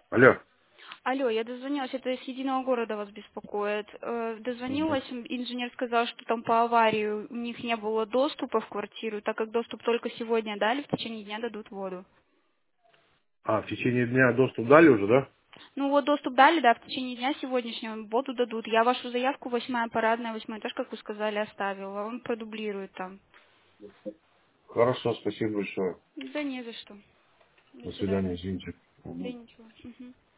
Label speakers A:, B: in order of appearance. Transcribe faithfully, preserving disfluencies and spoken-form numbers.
A: Алло.
B: Алло, я дозвонилась, это из Единого города вас беспокоит. Э,
A: Мгм.
B: Дозвонилась, инженер сказал, что там по аварии у них не было доступа в квартиру, так как доступ только сегодня дали, в течение дня дадут воду.
A: А, в течение дня доступ дали уже, да?
B: Ну вот доступ дали, да, в течение дня сегодняшнего воду дадут. Я вашу заявку восьмая парадная, восьмой этаж, как вы сказали, оставила. Он продублирует там.
A: Хорошо, спасибо большое.
B: Да не за что. До
A: До свидания,
B: свидания.
A: извините.
B: Да
A: Мгм.
B: ничего. Мгм.